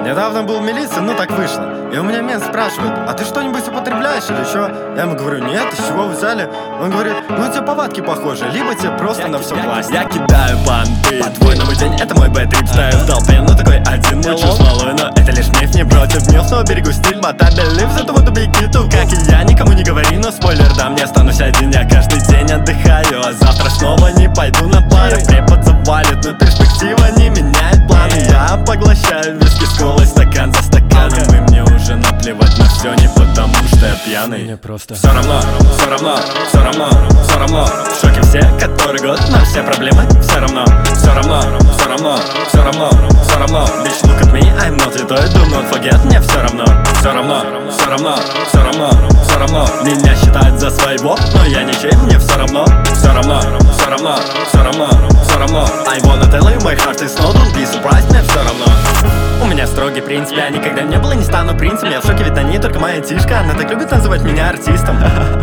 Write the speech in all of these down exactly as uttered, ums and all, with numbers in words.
недавно был в милиции, ну так вышло. И у меня мент спрашивает: а ты что-нибудь употребляешь или что? Я ему говорю: нет, из чего вы взяли? Он говорит: ну у тебя повадки похожи, либо тебе просто на все класть. Я кидаю банды, твой новый день, это мой бэт-трип. Стою в толпе, ну такой один, мучу смолой, но это лишь миф, не против миф. Снова берегу стиль, мотабелив, зато вот убеги тут, как и я, никому не говори, но спойлер дам, не останусь один. Я каждый день отдыхаю, а завтра снова не пойду на пары. Препод завалит, но перспектива не меняет планы. Я поглощаю виски с колой, стакан за стаканом, и мне уже наплевать на все, не потому что я пьяный. Мне просто все равно, все равно, все равно, все равно. В шоке все, который год, на все проблемы все равно, все равно, все равно, все равно, все равно. Bitch, look at me, I'm not святой, do not forget, мне все равно, все равно, все равно, все равно, все равно. Меня считают за своего, но я ничей, мне все равно, все равно, все равно, все равно, все равно. I wanna tell you, my heart is not, don't be surprised, мне все равно. У меня строгий принцип, я никогда не был и не стану принцем. Я в шоке, ведь на ней только моя тишка. Она так любит называть меня артистом.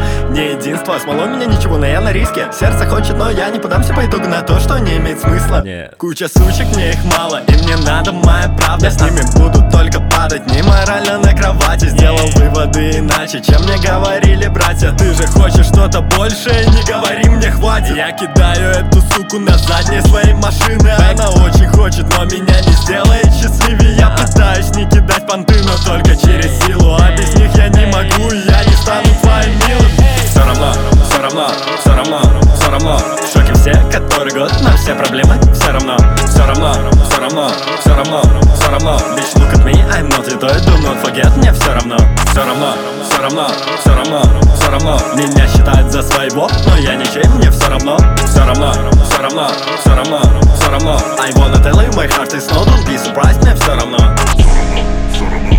Не единство, смолой у меня ничего, но я на риске. Сердце хочет, но я не подамся по итогу на то, что не имеет смысла. Нет. Куча сучек, мне их мало, и мне надо моя правда. С ними буду только падать, не морально на кровати. Сделал выводы иначе, чем мне говорили братья. Ты же хочешь что-то большее, не говори мне хватит. Я кидаю эту суку на задней своей машины. Она очень хочет, но меня не сделает счастливее. Я пытаюсь не кидать понты, но только через силу. А без них я не могу, и я не стану твоим милым. Все равно, все равно, все равно, все равно. В шоке все, который год, на все проблемы все равно, все равно, все равно, все равно, все равно. Bitch, look at me, I'm not святой, do not forget, мне все равно, все равно, все равно, все равно, все равно. Меня считают за своего, но я ничей, мне все равно, все равно, все равно, все равно, все равно. I wanna tell you, my heart is not, don't be surprised, мне все равно. Все равно, все равно.